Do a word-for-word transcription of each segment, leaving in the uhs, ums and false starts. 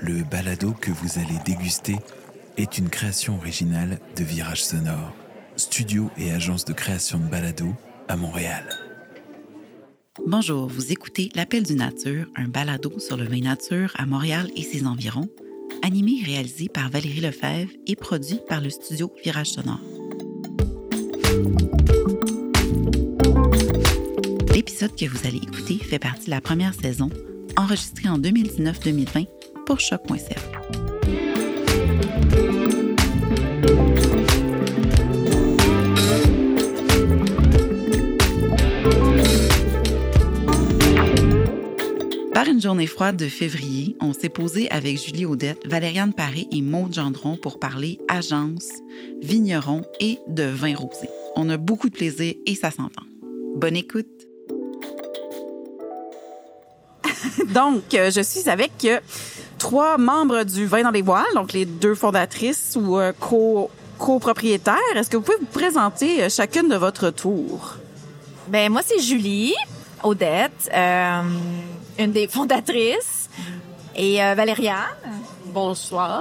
Le balado que vous allez déguster est une création originale de Virage Sonore, studio et agence de création de balado à Montréal. Bonjour, vous écoutez L'Appel du Nature, un balado sur le vin nature à Montréal et ses environs, animé et réalisé par Valérie Lefebvre et produit par le studio Virage Sonore. L'épisode que vous allez écouter fait partie de la première saison, enregistrée en deux mille dix-neuf deux mille vingt pour choc point c a. Par une journée froide de février, on s'est posé avec Julie Audette, Valériane Paré et Maude Gendron pour parler agence, vigneron et de vin rosé. On a beaucoup de plaisir et ça s'entend. Bonne écoute! Donc, euh, je suis avec euh, trois membres du Vin dans les voiles, donc les deux fondatrices ou euh, co- copropriétaires. Est-ce que vous pouvez vous présenter euh, chacune de votre tour? Ben moi, c'est Julie Audette, euh, une des fondatrices, et euh, Valériane. Bonsoir.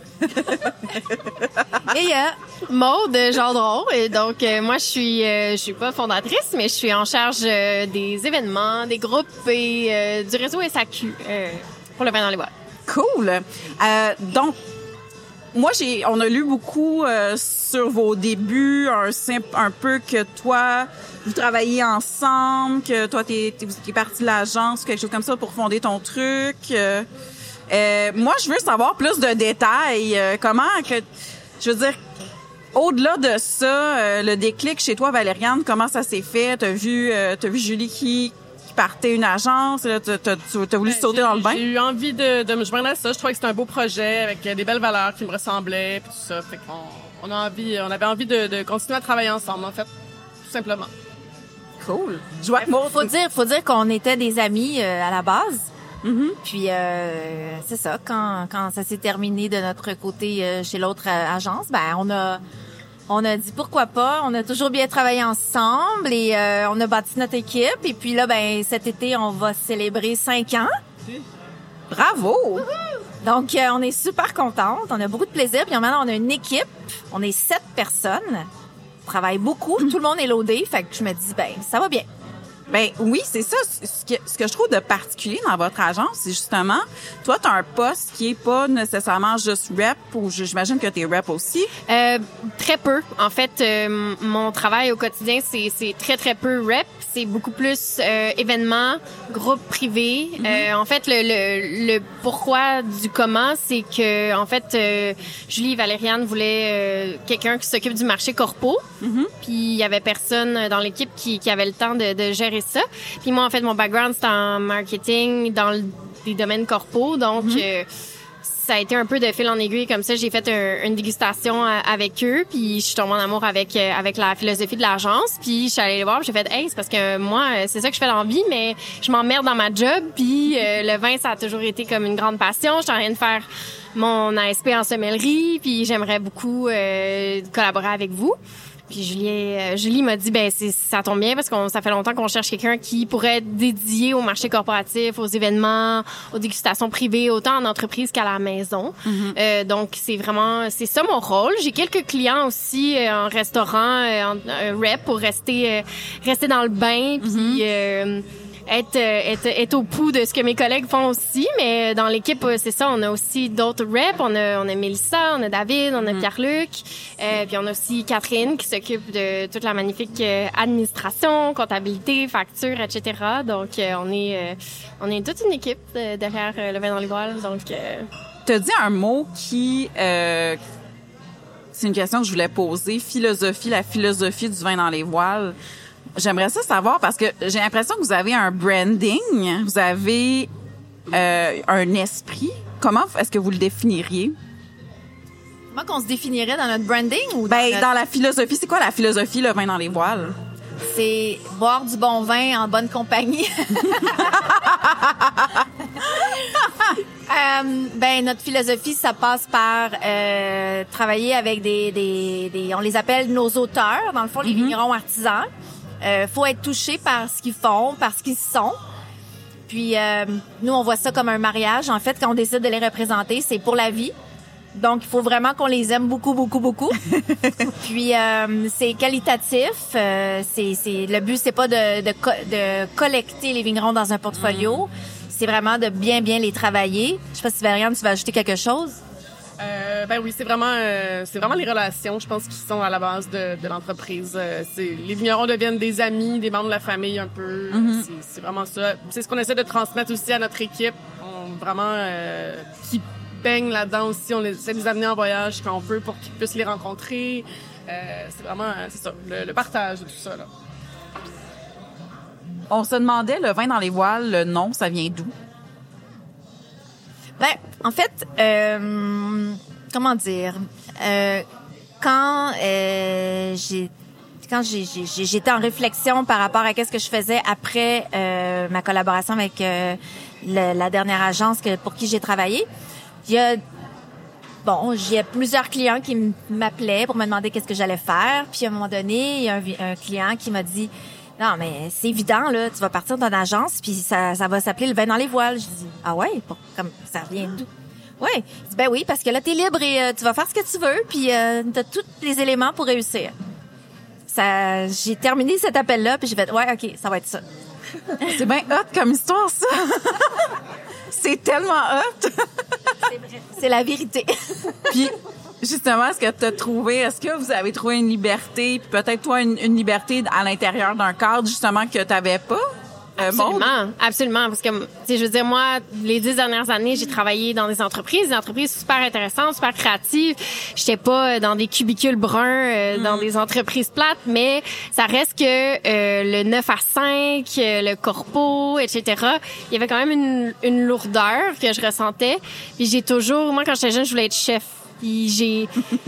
Et euh, Maude Gendron. Et donc, euh, moi, je suis, euh, je suis pas fondatrice, mais je suis en charge euh, des événements, des groupes et euh, du réseau S A Q euh, pour le vin dans les voiles. Cool. Euh, donc, moi, j'ai, on a lu beaucoup euh, sur vos débuts, un, simple, un peu que toi, vous travaillez ensemble, que toi, t'es, t'es, t'es partie de l'agence, quelque chose comme ça pour fonder ton truc. Euh, euh, moi, je veux savoir plus de détails. Euh, comment que, je veux dire, au-delà de ça, euh, le déclic chez toi, Valériane, comment ça s'est fait? T'as vu, euh, t'as vu Julie qui, qui partait une agence, là, t'as, t'as, t'as voulu Ben, sauter j'ai, dans le bain? J'ai eu envie de, de me joindre à ça. Je trouvais que c'était un beau projet avec des belles valeurs qui me ressemblaient, puis tout ça. Fait qu'on on a envie, on avait envie de, de continuer à travailler ensemble, en fait, tout simplement. Cool. Joie, Faut dire, faut dire qu'on était des amis euh, à la base. Mm-hmm. Puis euh, c'est ça, quand quand ça s'est terminé de notre côté euh, chez l'autre euh, agence, ben on a on a dit pourquoi pas. On a toujours bien travaillé ensemble et euh, on a bâti notre équipe. Et puis là, ben cet été, on va célébrer cinq ans. Bravo! Donc euh, on est super contente, on a beaucoup de plaisir. Puis maintenant, on a une équipe, on est sept personnes, on travaille beaucoup, tout le monde est loadé. Fait que je me dis ben ça va bien. Ben oui, c'est ça. Ce que, ce que je trouve de particulier dans votre agence, c'est justement, toi, tu as un poste qui est pas nécessairement juste rep, ou j'imagine que tu es rep aussi. Euh, très peu. En fait, euh, mon travail au quotidien, c'est, c'est très, très peu rep. C'est beaucoup plus euh, événements, groupes privés. Mm-hmm. Euh, en fait, le, le, le pourquoi du comment, c'est que, en fait, euh, Julie et Valériane voulaient euh, quelqu'un qui s'occupe du marché corpo. Mm-hmm. Puis il y avait personne dans l'équipe qui, qui avait le temps de, de gérer ça. Puis moi, en fait, mon background, c'est en marketing dans le, les domaines corpo. Donc, mm-hmm. euh, ça a été un peu de fil en aiguille comme ça. J'ai fait un, une dégustation avec eux, puis je suis tombée en amour avec euh, avec la philosophie de l'agence. Puis je suis allée les voir, puis j'ai fait « Hey, c'est parce que moi, c'est ça que je fais dans la vie, mais je m'emmerde dans ma job. » Puis euh, le vin, ça a toujours été comme une grande passion. Je suis en train de faire mon A S P en sommellerie, puis j'aimerais beaucoup euh, collaborer avec vous. Puis Julie, euh, Julie m'a dit ben c'est ça tombe bien parce qu'on ça fait longtemps qu'on cherche quelqu'un qui pourrait être dédié au marché corporatif, aux événements, aux dégustations privées, autant en entreprise qu'à la maison. Mm-hmm. Euh, donc c'est vraiment c'est ça mon rôle. J'ai quelques clients aussi euh, en restaurant, euh, en euh, rep pour rester euh, rester dans le bain puis mm-hmm. euh, Être, être, être au pouls de ce que mes collègues font aussi, mais dans l'équipe, c'est ça, on a aussi d'autres reps, on a, on a Mélissa, on a David, on a mm-hmm. Pierre-Luc, euh, puis on a aussi Catherine qui s'occupe de toute la magnifique euh, administration, comptabilité, facture, et cetera. Donc, euh, on est euh, on est toute une équipe euh, derrière euh, le vin dans les voiles, donc... Euh... Tu as dit un mot qui... Euh, c'est une question que je voulais poser, philosophie, la philosophie du vin dans les voiles. J'aimerais ça savoir parce que j'ai l'impression que vous avez un branding, vous avez euh, un esprit. Comment est-ce que vous le définiriez? Comment qu'on se définirait dans notre branding ou ben, dans, notre... dans la philosophie, c'est quoi la philosophie, le vin dans les voiles? C'est boire du bon vin en bonne compagnie. euh, ben notre philosophie, ça passe par euh, travailler avec des, des, des, on les appelle nos auteurs, dans le fond, les mm-hmm. vignerons artisans. Euh, faut être touché par ce qu'ils font, par ce qu'ils sont. Puis euh, nous, on voit ça comme un mariage. En fait, quand on décide de les représenter, c'est pour la vie. Donc, il faut vraiment qu'on les aime beaucoup, beaucoup, beaucoup. Puis, euh, c'est qualitatif. Euh, c'est, c'est, le but, c'est pas de, de, co- de collecter les vignerons dans un portfolio. C'est vraiment de bien, bien les travailler. Je sais pas si, Variane, tu vas ajouter quelque chose? Euh, ben oui, c'est vraiment, euh, c'est vraiment les relations, je pense, qui sont à la base de, de l'entreprise. Euh, c'est, les vignerons deviennent des amis, des membres de la famille un peu. Mm-hmm. C'est, c'est vraiment ça. C'est ce qu'on essaie de transmettre aussi à notre équipe. On, vraiment, euh, qui baignent là-dedans aussi. On essaie de les amener en voyage quand on peut pour qu'ils puissent les rencontrer. Euh, c'est vraiment, c'est ça, le, le partage de tout ça, là. On se demandait, le vin dans les voiles, le nom, ça vient d'où? Ben, en fait, euh, comment dire, euh, quand euh, j'ai quand j'ai, j'ai, j'étais en réflexion par rapport à qu'est-ce que je faisais après euh, ma collaboration avec euh, le, la dernière agence que, pour qui j'ai travaillé, il y a bon, j'ai plusieurs clients qui m'appelaient pour me demander qu'est-ce que j'allais faire. Puis à un moment donné, il y a un, un client qui m'a dit non, mais c'est évident, là, tu vas partir d'une agence, puis ça, ça va s'appeler le vin dans les voiles. Je dis, ah ouais, pour, comme ça vient d'où? Ouais. Il dit, ben oui, parce que là, t'es libre et euh, tu vas faire ce que tu veux, puis euh, t'as tous les éléments pour réussir. Ça, j'ai terminé cet appel-là, puis j'ai fait, ouais, ok, ça va être ça. C'est bien hot comme histoire, ça. C'est tellement hot. C'est vrai. C'est la vérité. Puis, justement, est-ce que tu as trouvé, est-ce que vous avez trouvé une liberté, puis peut-être toi, une, une liberté à l'intérieur d'un cadre, justement, que tu n'avais pas? Euh, absolument, Maude? absolument. Parce que, tu sais, je veux dire, moi, les dix dernières années, j'ai travaillé dans des entreprises, des entreprises super intéressantes, super créatives. J'étais pas dans des cubicules bruns, euh, mm. dans des entreprises plates, mais ça reste que euh, le neuf à cinq, euh, le corpo, et cetera, il y avait quand même une, une lourdeur que je ressentais. Puis j'ai toujours, moi, quand j'étais jeune, je voulais être chef. Puis j'ai...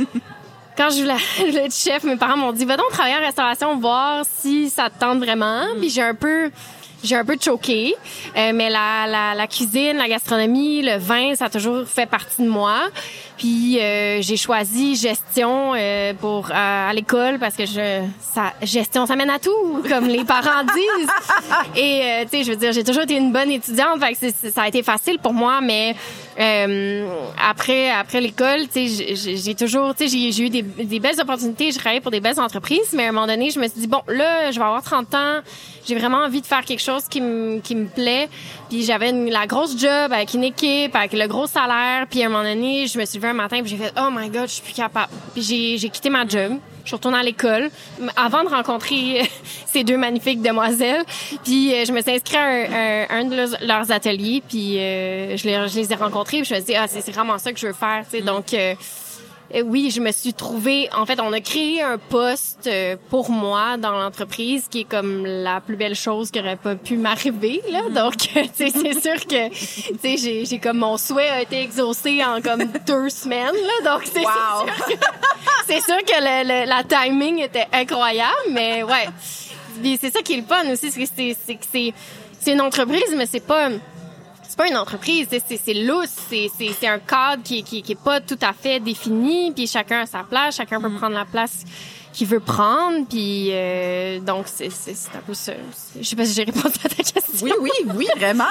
Quand je voulais, je voulais être chef, mes parents m'ont dit, va donc travailler en restauration, voir si ça te tente vraiment. Mm. Puis j'ai un peu... J'ai un peu choqué, euh, mais la, la, la cuisine, la gastronomie, le vin, ça a toujours fait partie de moi. Puis euh, j'ai choisi gestion euh, pour euh, à l'école parce que je ça gestion ça mène à tout, comme les parents disent. Et euh, tu sais, je veux dire, j'ai toujours été une bonne étudiante, fait que c'est, c'est, ça a été facile pour moi. Mais euh, après après l'école, tu sais, j'ai, j'ai toujours, tu sais, j'ai, j'ai eu des, des belles opportunités, j'ai travaillé pour des belles entreprises, mais à un moment donné, je me suis dit bon, là, je vais avoir trente ans. J'ai vraiment envie de faire quelque chose qui me qui me plaît. Puis j'avais une, la grosse job avec une équipe, avec le gros salaire. Puis à un moment donné, je me suis levée un matin puis j'ai fait « Oh my God, je suis plus capable. » Puis j'ai, j'ai quitté ma job. Je suis retournée à l'école avant de rencontrer ces deux magnifiques demoiselles. Puis je me suis inscrite à un, un, un de leurs ateliers. Puis euh, je, les, je les ai rencontrés. Puis je me suis dit « Ah, c'est, c'est vraiment ça que je veux faire. » Tu sais, donc... Euh, oui, je me suis trouvée... En fait, on a créé un poste pour moi dans l'entreprise qui est comme la plus belle chose qui aurait pas pu m'arriver, là. Donc, tu sais, c'est sûr que, tu sais, j'ai, j'ai comme... Mon souhait a été exaucé en comme deux semaines, là. Donc, c'est, wow. c'est sûr que, c'est sûr que le, le, la timing était incroyable, mais ouais. Puis c'est ça qui est le fun aussi, c'est que c'est, c'est, c'est, c'est une entreprise, mais c'est pas... C'est pas une entreprise, c'est, c'est, c'est lousse, c'est, c'est, c'est un cadre qui, qui, qui est pas tout à fait défini, puis chacun a sa place, chacun peut prendre la place qu'il veut prendre, puis euh, donc c'est, c'est, c'est un peu ça. Je sais pas si j'ai répondu à ta question. Oui, oui, oui, vraiment.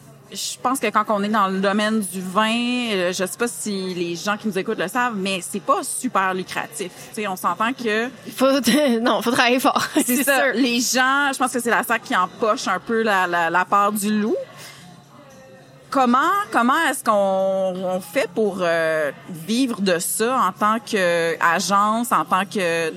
Je pense que quand on est dans le domaine du vin, je sais pas si les gens qui nous écoutent le savent, mais c'est pas super lucratif. Tu sais, on s'entend que... Faut, non, faut travailler fort. C'est, c'est ça. sûr. Les gens, je pense que c'est la S A C qui empoche un peu la, la, la part du loup. Comment comment est-ce qu'on on fait pour euh, vivre de ça en tant qu'agence, en tant que...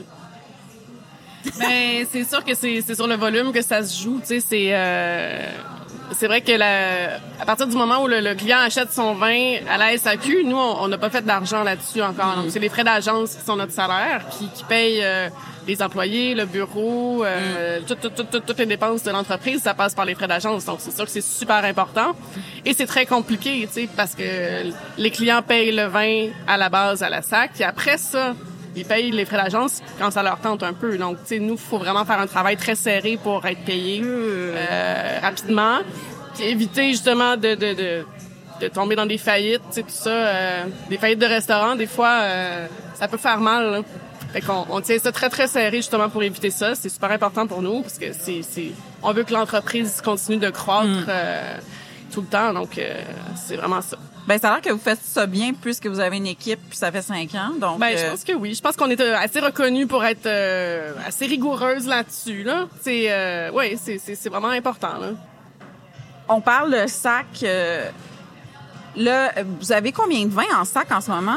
Ben, c'est sûr que c'est, c'est sur le volume que ça se joue. Tu sais, c'est euh, c'est vrai que la, à partir du moment où le, le client achète son vin à la S A Q, nous on n'a pas fait d'argent là-dessus encore. Donc c'est les frais d'agence qui sont notre salaire, qui, qui payent euh, les employés, le bureau, euh, mm. toutes tout, tout, tout, toutes les dépenses de l'entreprise, ça passe par les frais d'agence. Donc, c'est sûr que c'est super important. Et c'est très compliqué, tu sais, parce que les clients payent le vin à la base à la S A C. Puis après ça, ils payent les frais d'agence quand ça leur tente un peu. Donc, tu sais, nous, il faut vraiment faire un travail très serré pour être payés euh, rapidement. Puis éviter, justement, de... de, de de tomber dans des faillites, tu sais, tout ça. Euh, des faillites de restaurants, des fois, euh, ça peut faire mal, là. Fait qu'on on tient ça très, très serré justement pour éviter ça. C'est super important pour nous parce que c'est, c'est on veut que l'entreprise continue de croître mm. euh, tout le temps. Donc, euh, c'est vraiment ça. Ben, ça a l'air que vous faites ça bien puisque vous avez une équipe puis ça fait cinq ans. Donc, ben, euh... je pense que oui. Je pense qu'on est assez reconnus pour être euh, assez rigoureuse là-dessus. Là, c'est, euh, ouais, c'est, c'est, c'est vraiment important. Là. On parle de sac. Euh, là, vous avez combien de vins en sac en ce moment?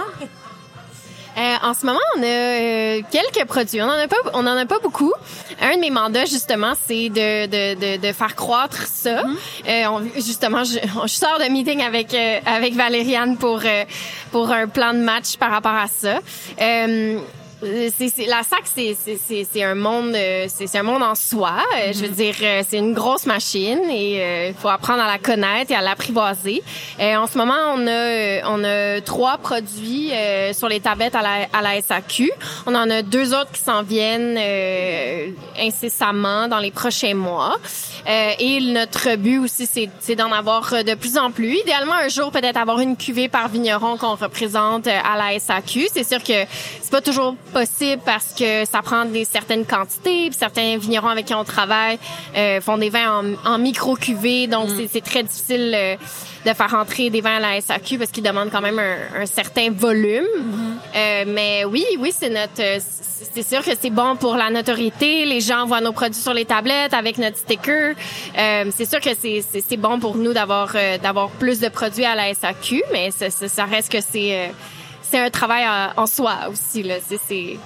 Euh, en ce moment, on a euh, quelques produits. On en a pas, on en a pas beaucoup. Un de mes mandats, justement, c'est de de de, de faire croître ça. Mm-hmm. Euh, on, justement, je, je sors de meeting avec euh, avec Valériane pour euh, pour un plan de match par rapport à ça. Euh, C'est, c'est, la sac, c'est, c'est, c'est, c'est un monde, c'est, c'est un monde en soi. Mm-hmm. Je veux dire, c'est une grosse machine et il euh, faut apprendre à la connaître et à l'apprivoiser. Euh, en ce moment, on a, on a trois produits euh, sur les tablettes à la, à la S A Q. On en a deux autres qui s'en viennent euh, incessamment dans les prochains mois. Euh, et notre but aussi, c'est, c'est d'en avoir de plus en plus. Idéalement, un jour, peut-être avoir une cuvée par vigneron qu'on représente à la S A Q. C'est sûr que c'est pas toujours possible parce que ça prend des certaines quantités. Puis certains vignerons avec qui on travaille euh, font des vins en, en micro-cuvée. Donc, mm. c'est, c'est très difficile euh, de faire entrer des vins à la S A Q parce qu'ils demandent quand même un, un certain volume. Mm-hmm. Euh, mais oui, oui, c'est notre... C'est sûr que c'est bon pour la notoriété. Les gens voient nos produits sur les tablettes avec notre sticker. Euh, c'est sûr que c'est, c'est, c'est bon pour nous d'avoir, euh, d'avoir plus de produits à la S A Q, mais ça, ça, ça reste que c'est... Euh, c'est un travail en, en soi aussi, là. C'est, c'est...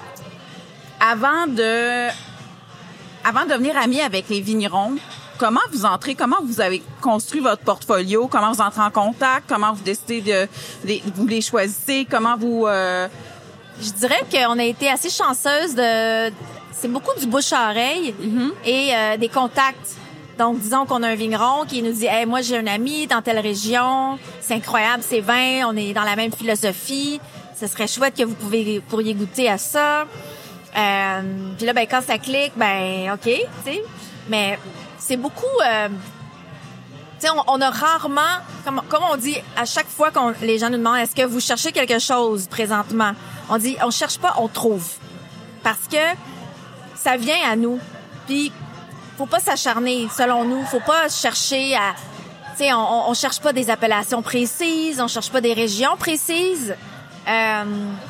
Avant de, avant de devenir ami avec les vignerons, comment vous entrez, comment vous avez construit votre portfolio, comment vous entrez en contact, comment vous décidez de, de vous les choisissez, comment vous... Euh... Je dirais qu'on a été assez chanceuse de... C'est beaucoup du bouche-à-oreille mm-hmm. et euh, des contacts. Donc, disons qu'on a un vigneron qui nous dit hey, « moi, j'ai un ami dans telle région, c'est incroyable, ces vins, on est dans la même philosophie, ce serait chouette que vous pouvez, pourriez goûter à ça. Euh, » Puis là, ben quand ça clique, ben OK, tu sais. Mais c'est beaucoup... Euh, tu sais, on, on a rarement... Comme, comme on dit, à chaque fois que les gens nous demandent « est-ce que vous cherchez quelque chose présentement? » On dit « on cherche pas, on trouve. » Parce que ça vient à nous. Puis... faut pas s'acharner, selon nous. Faut pas chercher à... Tu sais, on, on cherche pas des appellations précises, on cherche pas des régions précises. Euh,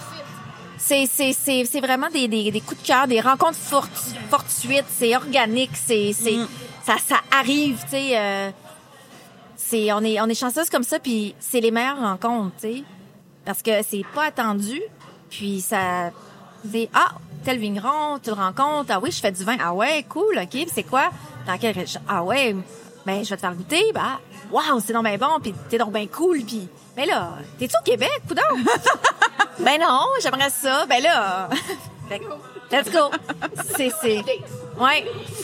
c'est, c'est, c'est, c'est vraiment des, des, des coups de cœur, des rencontres fortu- fortuites, c'est organique, c'est... c'est mm. ça, ça arrive, tu sais. Euh, c'est, on est, on est chanceuse comme ça, puis c'est les meilleures rencontres, tu sais. Parce que c'est pas attendu, puis ça... C'est, ah, tel vigneron, tu le rencontres. Ah oui, je fais du vin. Ah ouais, cool, OK. Puis c'est quoi? Dans quelle région? Ah ouais, ben je vais te faire goûter. Ben, waouh, c'est donc bien bon, puis t'es donc bien cool. Puis, ben là, t'es-tu au Québec, coudonc? Ben non, j'aimerais ça. Ben là, let's go. C'est, c'est, ouais.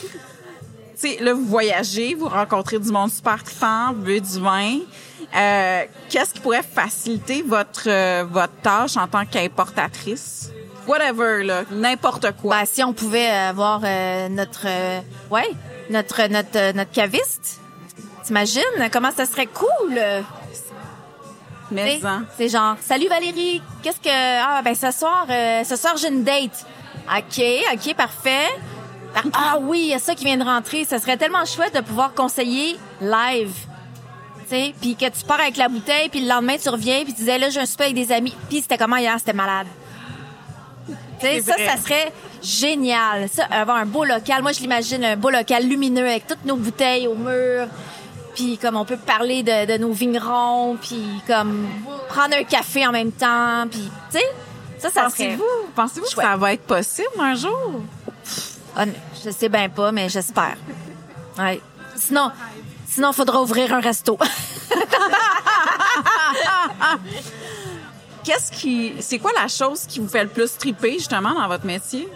Tu sais, là, vous voyagez, vous rencontrez du monde super trippant, vous buvez du vin. Euh, qu'est-ce qui pourrait faciliter votre, euh, votre tâche en tant qu'importatrice? Whatever, là, n'importe quoi. Ben, si on pouvait avoir euh, notre, euh, ouais, notre, notre, euh, notre caviste, t'imagines comment ça serait cool? Mais hein. C'est genre, salut Valérie, qu'est-ce que, ah ben ce soir, euh, ce soir j'ai une date. Ok, ok, parfait. Par... Ah oui, il y a ça qui vient de rentrer. Ça serait tellement chouette de pouvoir conseiller live. Tu sais, puis que tu pars avec la bouteille, puis le lendemain tu reviens, puis tu disais là j'ai un souper avec des amis. Puis c'était comment hier, c'était malade. T'sais, ça, ça serait génial. Ça, avoir un beau local. Moi, je l'imagine, un beau local lumineux avec toutes nos bouteilles au mur. Puis comme on peut parler de, de nos vignerons, puis comme prendre un café en même temps. Puis, tu sais, ça, ça Pensez-vous, serait... Pensez-vous que ça va être possible un jour? Ah, je sais bien pas, mais j'espère. Ouais. Sinon, sinon, faudra ouvrir un resto. Qu'est-ce qui, c'est quoi la chose qui vous fait le plus triper, justement, dans votre métier?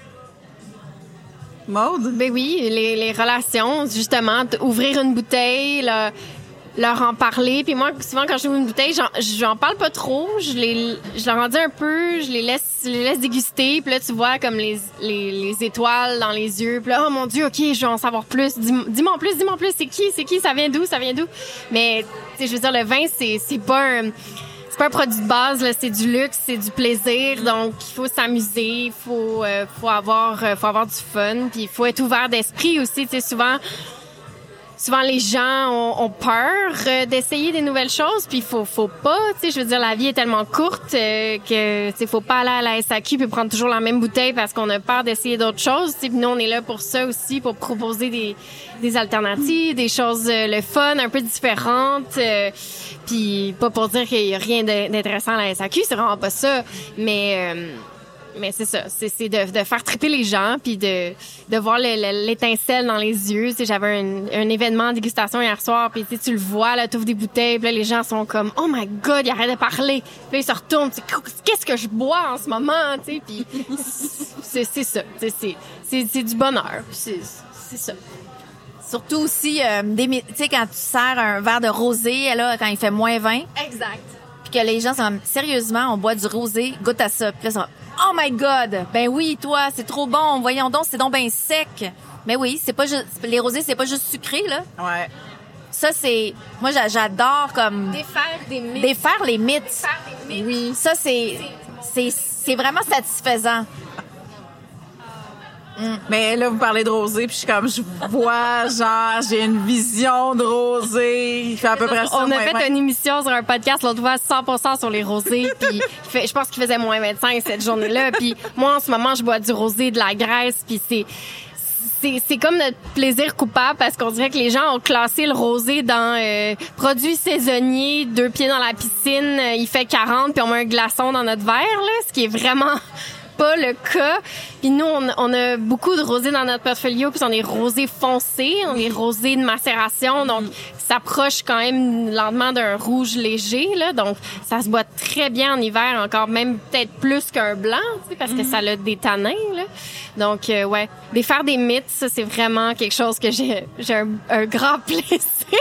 Maude? Ben oui, les, les relations, justement, ouvrir une bouteille, là, leur en parler. Puis moi, souvent, quand j'ouvre une bouteille, j'en, j'en parle pas trop. Je les, je leur en dis un peu, je les laisse, je les laisse déguster. Puis là, tu vois comme les, les, les étoiles dans les yeux. Puis là, oh mon Dieu, OK, je veux en savoir plus. Dis, dis-moi en plus, dis-moi en plus. C'est qui? C'est qui? Ça vient d'où? Ça vient d'où? Mais, tu sais, je veux dire, le vin, c'est, c'est pas un... C'est pas un produit de base, là, c'est du luxe, c'est du plaisir, donc il faut s'amuser, il faut, euh, faut avoir, euh, faut avoir du fun, puis il faut être ouvert d'esprit aussi. Tu sais, souvent, souvent les gens ont, ont peur euh, d'essayer des nouvelles choses, puis il faut, faut pas. Tu sais, je veux dire, la vie est tellement courte euh, que, tu sais, faut pas aller à la S A Q puis prendre toujours la même bouteille parce qu'on a peur d'essayer d'autres choses. Tu sais, puis nous, on est là pour ça aussi, pour proposer des, des alternatives, des choses euh, le fun, un peu différentes. Euh, puis pas pour dire qu'il y a rien d'intéressant à la S A Q, c'est vraiment pas ça, mais euh, mais c'est ça, c'est, c'est de, de faire triper les gens puis de de voir le, le, l'étincelle dans les yeux. Tu sais, j'avais un, un événement de dégustation hier soir, puis tu sais, tu le vois là, t'ouvres des bouteilles, puis là les gens sont comme oh my god, ils arrêtent de parler. Puis là, ils se retournent, tu sais, qu'est-ce que je bois en ce moment, tu sais, puis c'est c'est ça, c'est c'est c'est, c'est du bonheur, c'est c'est ça. Surtout aussi, euh, des, tu sais, quand tu sers un verre de rosé, là, quand il fait moins vingt. Exact. Puis que les gens sont comme, sérieusement, on boit du rosé, goûte à ça. Puis là, ils sont, oh my god! Ben oui, toi, c'est trop bon. Voyons donc, c'est donc ben sec. Mais oui, c'est pas juste, les rosés, c'est pas juste sucré, là. Ouais. Ça, c'est, moi, j'adore comme, Défaire des mythes. défaire les mythes. Défaire des mythes. Oui. Ça, c'est, c'est, c'est vraiment satisfaisant. Mm. Mais là, vous parlez de rosé, puis je suis comme, je vois, genre, j'ai une vision de rosé. Il fait à peu près ça. On a moins fait vingt. une émission sur un podcast l'autre fois cent pour cent sur les rosés, puis il fait- je pense qu'il faisait moins vingt-cinq cette journée-là. Puis moi, en ce moment, je bois du rosé, de la graisse, puis c'est... C'est, c'est comme notre plaisir coupable parce qu'on dirait que les gens ont classé le rosé dans euh, produits saisonniers, deux pieds dans la piscine, euh, il fait quarante, puis on met un glaçon dans notre verre, là, ce qui est vraiment pas le cas. Puis nous, on, on a beaucoup de rosés dans notre portfolio, puis on est rosé foncé, on est rosé de macération, donc ça s'approche quand même lentement d'un rouge léger, là, donc ça se boit très bien en hiver, encore même peut-être plus qu'un blanc, tu sais, parce que ça a des tanins, là. Donc, euh, ouais, défaire des mythes, ça, c'est vraiment quelque chose que j'ai, j'ai un, un grand plaisir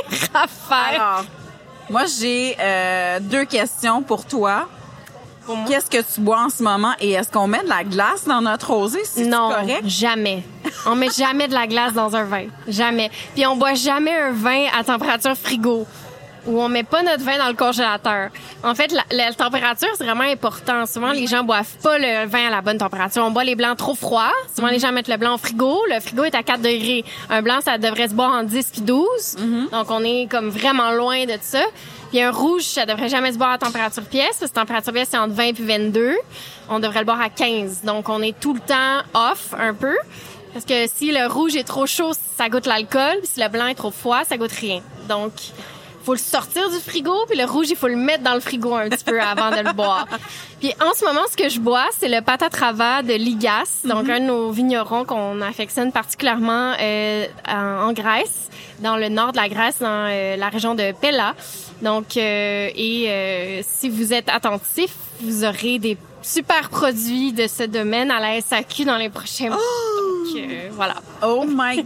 à faire. Alors, moi, j'ai euh, deux questions pour toi. Pour moi. Qu'est-ce que tu bois en ce moment et est-ce qu'on met de la glace dans notre rosé? C'est Non, correct? jamais. On met jamais de la glace dans un vin. Jamais. Puis on boit jamais un vin à température frigo. Ou on met pas notre vin dans le congélateur. En fait, la, la température, c'est vraiment important. Souvent, les gens boivent pas le vin à la bonne température. On boit les blancs trop froids. Souvent, les gens mettent le blanc au frigo. Le frigo est à quatre degrés. Un blanc, ça devrait se boire en dix puis douze. Donc, on est comme vraiment loin de ça. Puis un rouge, ça devrait jamais se boire à température pièce, parce que température pièce, c'est entre vingt puis vingt-deux. On devrait le boire à quinze. Donc, on est tout le temps off un peu. Parce que si le rouge est trop chaud, ça goûte l'alcool. Puis si le blanc est trop froid, ça goûte rien. Donc, faut le sortir du frigo, puis le rouge, il faut le mettre dans le frigo un petit peu avant de le boire. Puis en ce moment, ce que je bois, c'est le patatrava de Ligas, donc un de nos vignerons qu'on affectionne particulièrement euh, en, en Grèce, dans le nord de la Grèce, dans euh, la région de Pella. Donc, euh, et euh, si vous êtes attentif, vous aurez des super produits de ce domaine à la S A Q dans les prochains mois. Donc, euh, voilà. Oh my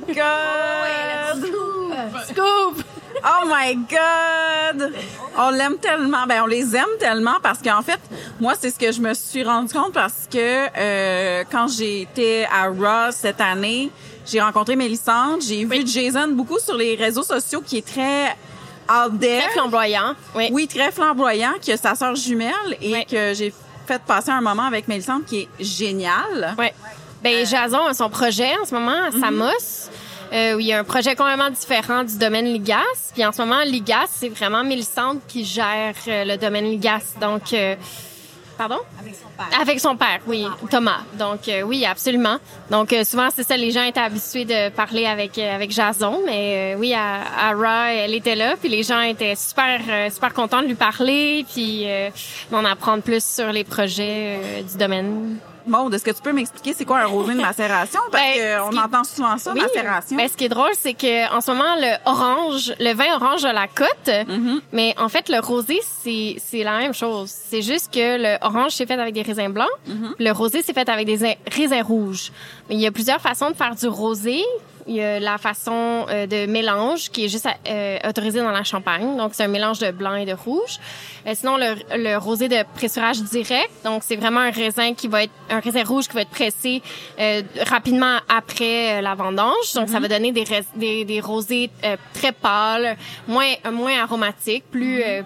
God! Scoop! Oh my God! On l'aime tellement. Ben, on les aime tellement parce qu'en fait, moi, c'est ce que je me suis rendu compte parce que euh, quand j'ai été à Raw cette année, j'ai rencontré Mélissande. J'ai Oui. vu Jason beaucoup sur les réseaux sociaux qui est très out there. Très flamboyant. Oui. Oui, très flamboyant, qui a sa sœur jumelle et Oui. que j'ai fait passer un moment avec Mélissande qui est génial. Ouais. Ben, Jason a son projet en ce moment à Samos. Euh, où il y a un projet complètement différent du domaine Ligas. Puis en ce moment, Ligas, c'est vraiment Mélissande qui gère euh, le domaine Ligas. Donc, euh, pardon? Avec son père. Avec son père, oui, Thomas. Donc, euh, oui, absolument. Donc, euh, souvent, c'est ça, les gens étaient habitués de parler avec euh, avec Jason. Mais euh, oui, à, à Raw, elle était là. Puis les gens étaient super euh, super contents de lui parler. Puis euh, d'en apprendre plus sur les projets euh, du domaine. Maude, est-ce que tu peux m'expliquer c'est quoi un rosé de macération? Parce Ben, qu'on ce qui- entend souvent ça, Oui. macération. Ben, ce qui est drôle, c'est que en ce moment, le orange, le vin orange a la cote, mais en fait, le rosé, c'est c'est la même chose. C'est juste que le orange, c'est fait avec des raisins blancs, le rosé, c'est fait avec des zin- raisins rouges. Mais il y a plusieurs façons de faire du rosé. Il y a la façon euh, de mélange qui est juste euh, autorisée dans la Champagne. Donc, c'est un mélange de blanc et de rouge. Euh, sinon, le, le rosé de pressurage direct. Donc, c'est vraiment un raisin qui va être, un raisin rouge qui va être pressé euh, rapidement après euh, la vendange. Donc, ça va donner des, rais- des, des rosés euh, très pâles, moins, moins aromatiques, plus, euh, plus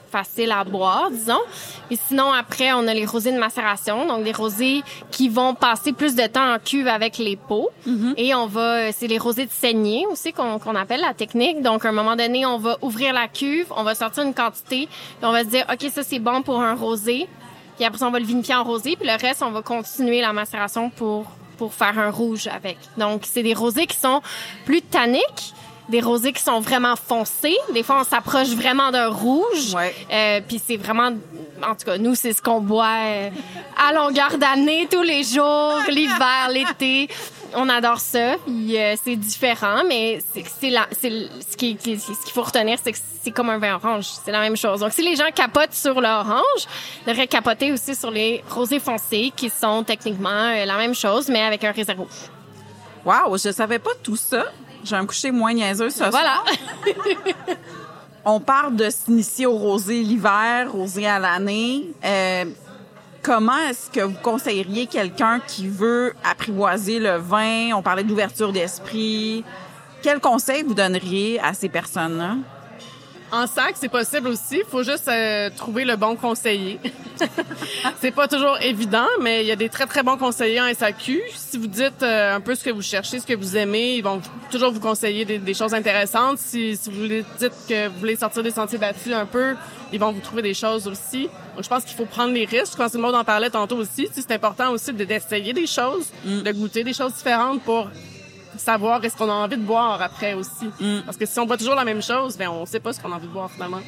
faciles à boire, disons. Et sinon, après, on a les rosés de macération, donc des rosés qui vont passer plus de temps en cuve avec les pots. Mm-hmm. Et on va, c'est les rosés de saignée aussi qu'on, qu'on appelle la technique. Donc, à un moment donné, on va ouvrir la cuve, on va sortir une quantité, puis on va se dire, OK, ça, c'est bon pour un rosé. Puis après ça, on va le vinifier en rosé, puis le reste, on va continuer la macération pour, pour faire un rouge avec. Donc, c'est des rosés qui sont plus tanniques, des rosés qui sont vraiment foncés. Des fois, on s'approche vraiment d'un rouge. Ouais. Euh, puis c'est vraiment... En tout cas, nous, c'est ce qu'on boit euh, à longueur d'année, tous les jours, l'hiver, l'été. On adore ça. Puis euh, c'est différent, mais c'est, c'est, la, c'est ce, qui, qui, ce qu'il faut retenir, c'est que c'est comme un vin orange. C'est la même chose. Donc, si les gens capotent sur l'orange, ils devraient capoter aussi sur les rosés foncés, qui sont techniquement euh, la même chose, mais avec un réserve rouge. Wow! Je savais pas tout ça. Je vais me coucher moins niaiseuse ce voilà. soir. On parle de s'initier au rosé l'hiver, rosé à l'année. Euh, comment est-ce que vous conseilleriez quelqu'un qui veut apprivoiser le vin? On parlait d'ouverture d'esprit. Quels conseils vous donneriez à ces personnes-là? En sac, c'est possible aussi. Il faut juste euh, trouver le bon conseiller. C'est pas toujours évident, mais il y a des très, très bons conseillers en S A Q. Si vous dites euh, un peu ce que vous cherchez, ce que vous aimez, ils vont toujours vous conseiller des, des choses intéressantes. Si, si vous dites que vous voulez sortir des sentiers battus un peu, ils vont vous trouver des choses aussi. Donc, je pense qu'il faut prendre les risques. Je pense que le monde en parlait tantôt aussi. C'est important aussi de, d'essayer des choses, mm. de goûter des choses différentes pour savoir est-ce qu'on a envie de boire après aussi. Mm. Parce que si on boit toujours la même chose, ben on sait pas ce qu'on a envie de boire finalement.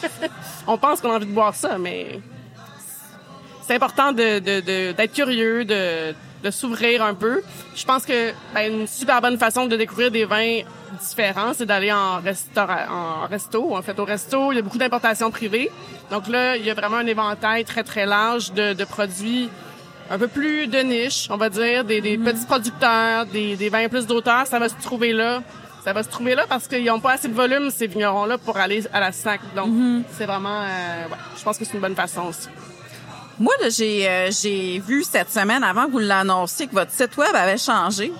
On pense qu'on a envie de boire ça, mais c'est important de, de, de, d'être curieux, de, de s'ouvrir un peu. Je pense que ben, une super bonne façon de découvrir des vins différents, c'est d'aller en restaurant, en resto. En fait, au resto, il y a beaucoup d'importations privées. Donc là, il y a vraiment un éventail très, très large de, de produits un peu plus de niche, on va dire, des, des mm-hmm. petits producteurs, des, des vins plus d'auteur, ça va se trouver là. Ça va se trouver là parce qu'ils n'ont pas assez de volume, ces vignerons-là, pour aller à la sac. Donc, mm-hmm. c'est vraiment... Euh, ouais, je pense que c'est une bonne façon aussi. Moi, là, j'ai, euh, j'ai vu cette semaine, avant que vous l'annonciez, que votre site web avait changé.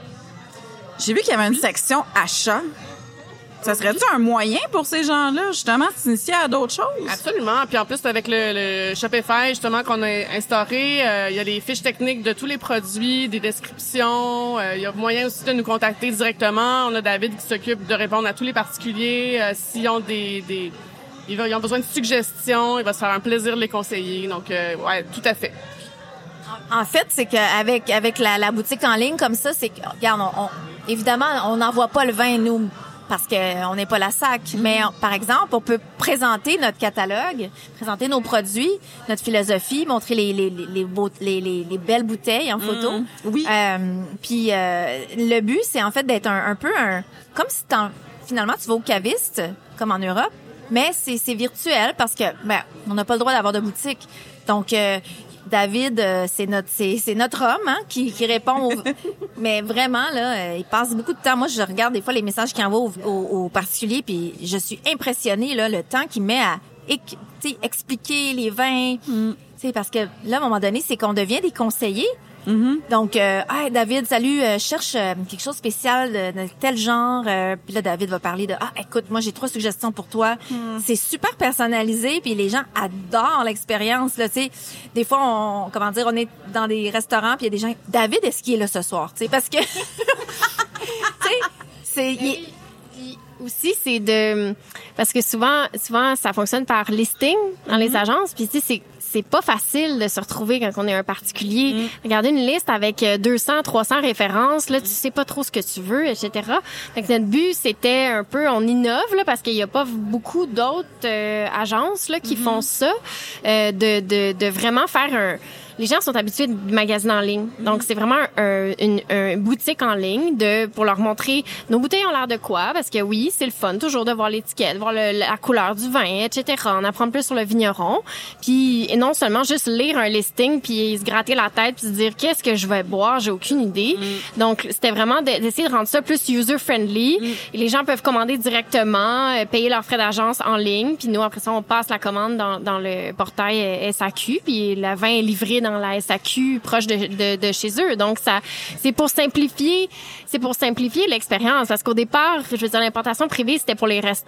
J'ai vu qu'il y avait une section achat. Ça serait-tu un moyen pour ces gens-là, justement, de s'initier à d'autres choses? Absolument. Puis en plus, avec le, le Shopify, justement, qu'on a instauré, euh, il y a les fiches techniques de tous les produits, des descriptions. Euh, il y a moyen aussi de nous contacter directement. On a David qui s'occupe de répondre à tous les particuliers. Euh, s'ils ont des... des ils ont besoin de suggestions, il va se faire un plaisir de les conseiller. Donc, euh, ouais, tout à fait. En fait, c'est qu'avec avec la, la boutique en ligne comme ça, c'est que, regarde, on, on, évidemment, on n'envoie pas le vin, nous, parce qu'on n'est pas la sac. Mm-hmm. Mais, par exemple, on peut présenter notre catalogue, présenter nos produits, notre philosophie, montrer les les les les, beaux, les, les, les belles bouteilles en photo. Mm-hmm. Oui. Euh, puis euh, le but, c'est en fait d'être un, un peu un... Comme si t'en, finalement, tu vas au caviste, comme en Europe, mais c'est, c'est virtuel parce que ben on n'a pas le droit d'avoir de boutique. Donc... Euh, David, euh, c'est notre c'est, c'est notre homme hein, qui, qui répond. Aux... Mais vraiment là, euh, il passe beaucoup de temps. Moi, je regarde des fois les messages qu'il envoie aux, aux, aux particuliers, puis je suis impressionnée là le temps qu'il met à éc- expliquer les vins. Mm. Tu sais, parce que là, à un moment donné, c'est qu'on devient des conseillers. Mm-hmm. Donc, euh, hey, David, salut, euh, je cherche euh, quelque chose de spécial de, de tel genre. Euh, puis là, David va parler de, ah, écoute, moi, j'ai trois suggestions pour toi. Mm. C'est super personnalisé, puis les gens adorent l'expérience. Là, tu sais, des fois, on, comment dire, on est dans des restaurants, puis il y a des gens, David, est-ce qu'il est là ce soir? Tu sais, parce que, tu sais, c'est... Il, aussi, c'est de... Parce que souvent, souvent ça fonctionne par listing dans mm-hmm. les agences. Puis, tu sais, c'est, c'est pas facile de se retrouver quand on est un particulier. Mm. Regarder une liste avec deux cents, trois cents références, là, tu sais pas trop ce que tu veux, et cetera. Donc, notre but, c'était un peu... On innove, là, parce qu'il y a pas beaucoup d'autres euh, agences, là, qui mm-hmm. font ça, euh, de, de, de vraiment faire un... Les gens sont habitués de magasiner en ligne. Donc, c'est vraiment un, une, une boutique en ligne de pour leur montrer nos bouteilles ont l'air de quoi. Parce que oui, c'est le fun toujours de voir l'étiquette, voir le, la couleur du vin, et cetera. En apprendre plus sur le vigneron. Puis, et non seulement juste lire un listing puis se gratter la tête puis se dire qu'est-ce que je vais boire, j'ai aucune idée. Mm. Donc, c'était vraiment de, d'essayer de rendre ça plus user-friendly. Mm. Et les gens peuvent commander directement, euh, payer leurs frais d'agence en ligne. Puis nous, après ça, on passe la commande dans, dans le portail S A Q. Puis le vin est livré dans dans la S A Q proche de, de, de chez eux. Donc, ça, c'est pour simplifier, c'est pour simplifier l'expérience. Parce qu'au départ, je veux dire, l'importation privée, c'était pour les restaurateurs,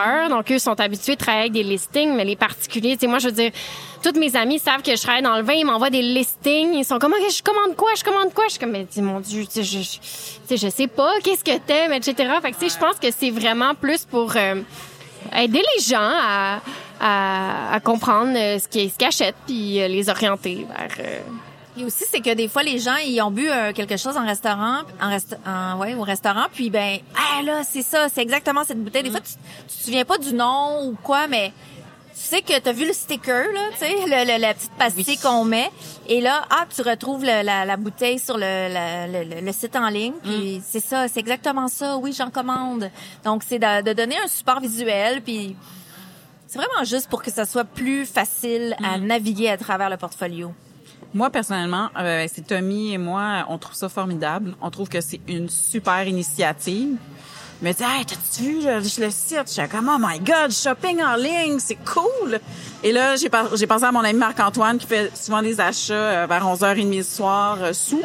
acheteurs, donc eux sont habitués de travailler avec des listings, mais les particuliers, tu sais, moi, je veux dire, toutes mes amies savent que je travaille dans le vin, ils m'envoient des listings, ils sont comme, OK, je commande quoi, je commande quoi? Je suis comme, mais mon Dieu, tu sais, je, je, tu sais, je sais pas, qu'est-ce que t'aimes, et cetera. Fait que, tu sais, je pense que c'est vraiment plus pour euh, aider les gens à, à, à comprendre euh, ce qu'ils ce qu'ils achètent, puis euh, les orienter vers... Euh, Et aussi, c'est que des fois, les gens, ils ont bu euh, quelque chose en restaurant, en resta- en, ouais, au restaurant, puis ben, ah là, c'est ça, c'est exactement cette bouteille. Des fois, tu, tu te souviens pas du nom ou quoi, mais tu sais que t'as vu le sticker, là, tu sais, le, le, la petite pastille oui. qu'on met, et là, ah, tu retrouves le, la, la bouteille sur le, la, le, le site en ligne, puis mm. c'est ça, c'est exactement ça, oui, j'en commande. Donc, c'est de, de donner un support visuel, puis c'est vraiment juste pour que ça soit plus facile à mm. naviguer à travers le portfolio. Moi, personnellement, euh, c'est Tommy et moi, on trouve ça formidable. On trouve que c'est une super initiative. Il me dit, hey, t'as-tu vu le, le site? Je suis comme, oh my God, shopping en ligne, c'est cool! Et là, j'ai, par- j'ai pensé à mon ami Marc-Antoine qui fait souvent des achats euh, vers onze heures trente le soir euh, sous.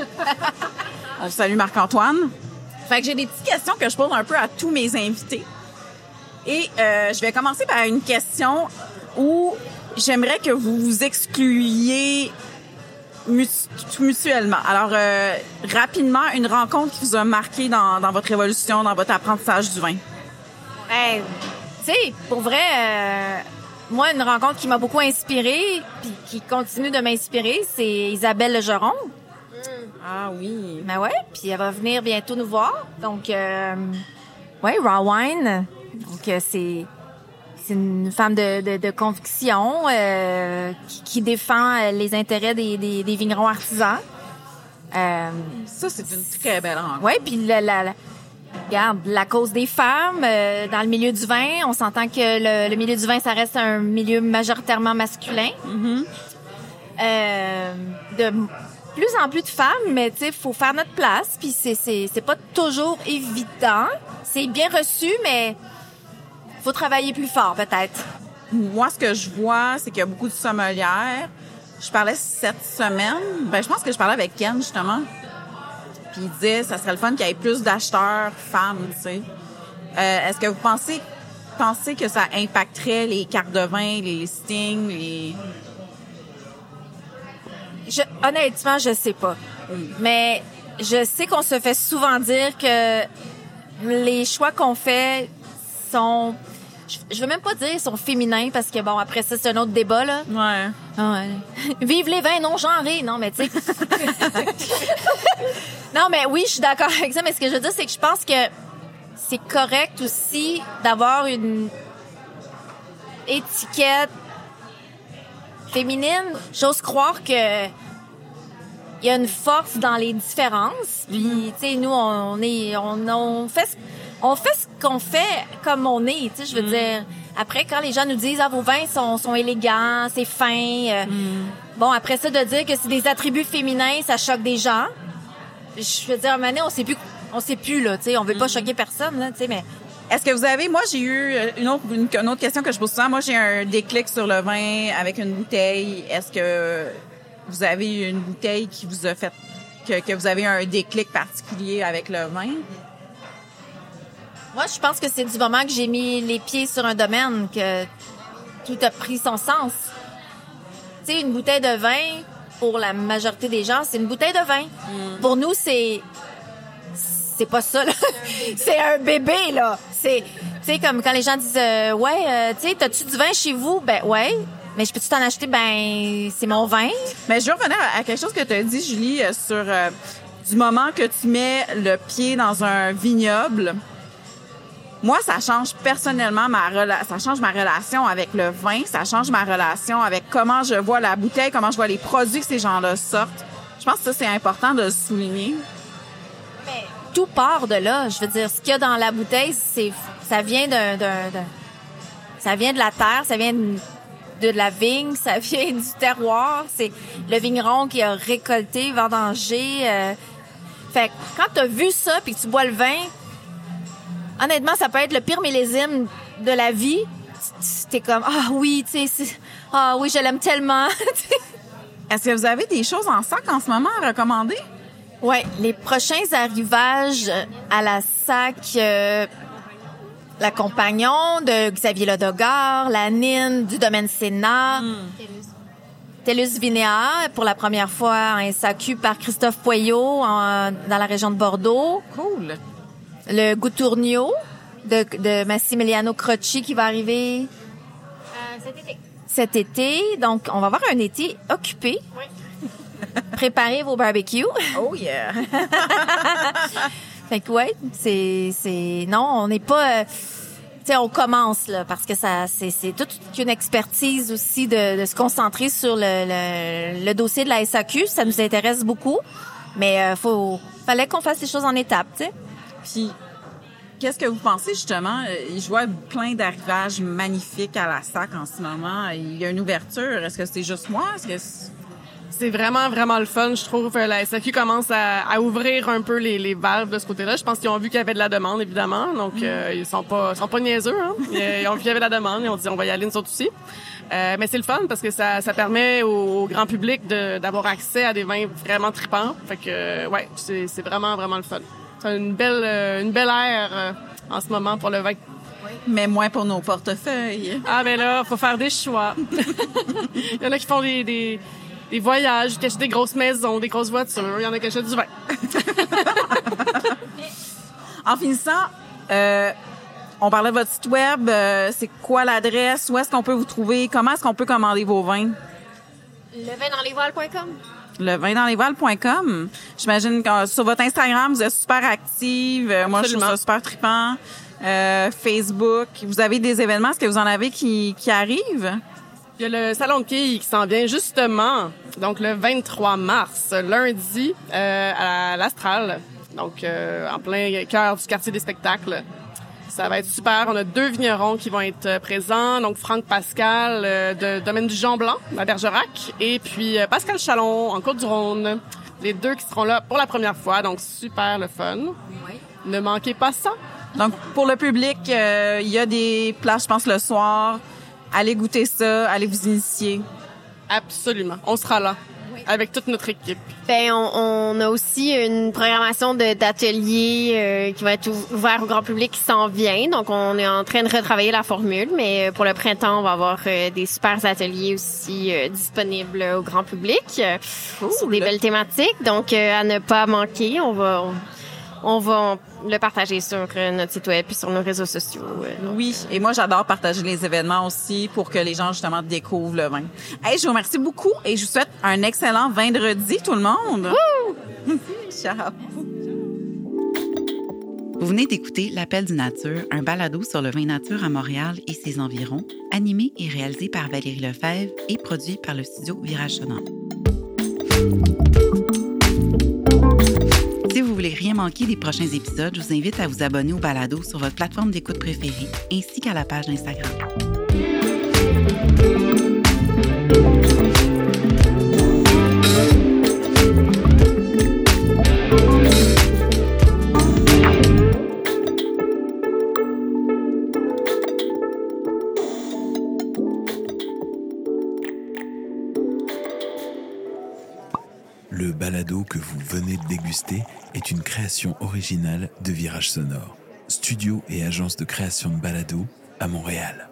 On salue Marc-Antoine. Fait que j'ai des petites questions que je pose un peu à tous mes invités. Et euh, je vais commencer par une question où j'aimerais que vous vous excluiez mutuellement. Alors, euh, rapidement, une rencontre qui vous a marqué dans, dans votre évolution, dans votre apprentissage du vin. Ben, tu sais, pour vrai, euh, moi, une rencontre qui m'a beaucoup inspirée, puis qui continue de m'inspirer, c'est Isabelle Legeron. Ah oui. Ben ouais, puis elle va venir bientôt nous voir. Donc, euh, ouais, Raw Wine. Donc, euh, c'est... C'est une femme de, de, de conviction euh, qui, qui défend les intérêts des, des, des vignerons artisans. Euh, ça, c'est une très belle rencontre. Oui, puis la, la, la, regarde, la cause des femmes euh, dans le milieu du vin. On s'entend que le, le milieu du vin, ça reste un milieu majoritairement masculin. Mm-hmm. Euh, de plus en plus de femmes, mais tu sais, faut faire notre place. Puis c'est, c'est, c'est pas toujours évident. C'est bien reçu, mais... faut travailler plus fort, peut-être. Moi, ce que je vois, c'est qu'il y a beaucoup de sommelières. Je parlais cette semaine, ben je pense que je parlais avec Ken, justement. Puis il disait, ça serait le fun qu'il y ait plus d'acheteurs femmes, tu sais. Euh, est-ce que vous pensez, pensez que ça impacterait les cartes de vin, les listings, les... Je, honnêtement, je sais pas. Mm. Mais je sais qu'on se fait souvent dire que les choix qu'on fait sont... Je veux même pas dire sont féminins parce que, bon, après ça, c'est un autre débat, là. Ouais. Ah ouais. Vive les vins non genrés. Non, mais tu sais... non, mais oui, je suis d'accord avec ça, mais ce que je veux dire, c'est que je pense que c'est correct aussi d'avoir une étiquette féminine. J'ose croire que il y a une force dans les différences. Puis, mm-hmm. tu sais, nous, on est... On, on fait... Ce, On fait ce qu'on fait comme on est, tu sais, je veux mm. dire. Après, quand les gens nous disent, ah, vos vins sont, sont élégants, c'est fin. Euh, mm. Bon, après ça, de dire que c'est des attributs féminins, ça choque des gens. Je veux dire, à un moment donné, on sait plus, on sait plus, là, tu sais, on veut mm. pas choquer personne, là, tu sais, mais. Est-ce que vous avez, moi, j'ai eu une autre, une, une autre question que je pose souvent. Moi, j'ai un déclic sur le vin avec une bouteille. Est-ce que vous avez une bouteille qui vous a fait, que, que vous avez un déclic particulier avec le vin? Moi, je pense que c'est du moment que j'ai mis les pieds sur un domaine que tout a pris son sens. Tu sais, une bouteille de vin, pour la majorité des gens, c'est une bouteille de vin. Mm. Pour nous, c'est... C'est pas ça, là. C'est un bébé, là. C'est... Tu sais, comme quand les gens disent euh, « Ouais, euh, tu sais, t'as-tu du vin chez vous? » Ben, ouais. Mais je peux-tu t'en acheter? Ben, c'est mon vin. Mais je veux revenir à quelque chose que tu as dit, Julie, sur euh, du moment que tu mets le pied dans un vignoble... Moi, ça change personnellement ma rela- ça change ma relation avec le vin, ça change ma relation avec comment je vois la bouteille, comment je vois les produits que ces gens-là sortent. Je pense que ça, c'est important de le souligner. Mais tout part de là. Je veux dire, ce qu'il y a dans la bouteille, c'est, ça vient d'un, d'un, d'un ça vient de la terre, ça vient de, de la vigne, ça vient du terroir. C'est le vigneron qui a récolté, vendangé. Euh... Fait que quand t'as vu ça puis que tu bois le vin, honnêtement, ça peut être le pire millésime de la vie. T'es comme, ah oui, tu sais, ah oui, je l'aime tellement. Est-ce que vous avez des choses en sac en ce moment à recommander? Oui, les prochains arrivages à la sac, euh, la compagnon de Xavier Ledogar, la Nine du domaine Sénat, mm. Tellus Vinea pour la première fois en S A Q par Christophe Poyot en, dans la région de Bordeaux. Cool. Le Goutournio de, de Massimiliano Crocci qui va arriver euh, cet été. Cet été. Donc, on va avoir un été occupé. Oui. Préparez vos barbecues. Oh yeah! Fait que ouais, c'est c'est non, on n'est pas euh, tu sais, on commence là parce que ça c'est c'est toute une expertise aussi de, de se concentrer sur le, le le dossier de la S A Q, ça nous intéresse beaucoup, mais euh, faut fallait qu'on fasse les choses en étapes, tu sais. Puis qu'est-ce que vous pensez justement? Je vois plein d'arrivages magnifiques à la S A C en ce moment. Il y a une ouverture. Est-ce que c'est juste moi? Est-ce que c'est... C'est vraiment, vraiment le fun. Je trouve que la S A Q commence à, à ouvrir un peu les, les valves de ce côté-là. Je pense qu'ils ont vu qu'il y avait de la demande, évidemment. Donc, mm. euh, ils sont pas, sont pas niaiseux, hein. Ils ont vu qu'il y avait de la demande et on dit on va y aller nous autres aussi. Euh, mais c'est le fun parce que ça, ça permet au, au grand public de, d'avoir accès à des vins vraiment tripants. Fait que, euh, ouais, c'est, c'est vraiment, vraiment le fun. C'est une belle, euh, une belle ère euh, en ce moment pour le vin. Mais moins pour nos portefeuilles. Ah, ben là, faut faire des choix. Il y en a qui font des, des, des voyages, qui achètent des grosses maisons, des grosses voitures. Il y en a qui achètent du vin. En finissant, euh, on parlait de votre site web. Euh, c'est quoi l'adresse? Où est-ce qu'on peut vous trouver? Comment est-ce qu'on peut commander vos vins? le vin dans les voiles point com. le vin dans les voiles point com. J'imagine que sur votre Instagram, vous êtes super active. Euh, moi, je trouve ça super trippant. Euh, Facebook, vous avez des événements, est-ce que vous en avez qui, qui arrivent? Il y a le Salon de quilles qui s'en vient justement, donc le vingt-trois mars, lundi, euh, à l'Astral, donc euh, en plein cœur du quartier des spectacles. Ça va être super. On a deux vignerons qui vont être présents, donc Franck Pascal euh, de Domaine du Jean Blanc à Bergerac et puis euh, Pascal Chalon en Côte-du-Rhône. Les deux qui seront là pour la première fois, donc super le fun. Oui. Ne manquez pas ça. Donc, pour le public, euh, il y a des places, je pense, le soir. Allez goûter ça, allez vous initier. Absolument. On sera là, oui, avec toute notre équipe. Ben, on, on a aussi une programmation de, d'ateliers euh, qui va être ouvert au grand public qui s'en vient. Donc, on est en train de retravailler la formule, mais pour le printemps, on va avoir euh, des super ateliers aussi euh, disponibles au grand public euh, cool. Sur des belles thématiques. Donc, euh, à ne pas manquer, on va... On, On va le partager sur notre site web et sur nos réseaux sociaux. Oui, et moi, j'adore partager les événements aussi pour que les gens, justement, découvrent le vin. Hey, je vous remercie beaucoup et je vous souhaite un excellent vendredi, tout le monde. Ciao. Vous venez d'écouter L'Appel du Nature, un balado sur le vin nature à Montréal et ses environs, animé et réalisé par Valérie Lefebvre et produit par le studio Virage Sonore. Si vous voulez rien manquer des prochains épisodes, je vous invite à vous abonner au balado sur votre plateforme d'écoute préférée ainsi qu'à la page d'Instagram. Le balado que vous venez de déguster est une création originale de Virage Sonore, studio et agence de création de balado à Montréal.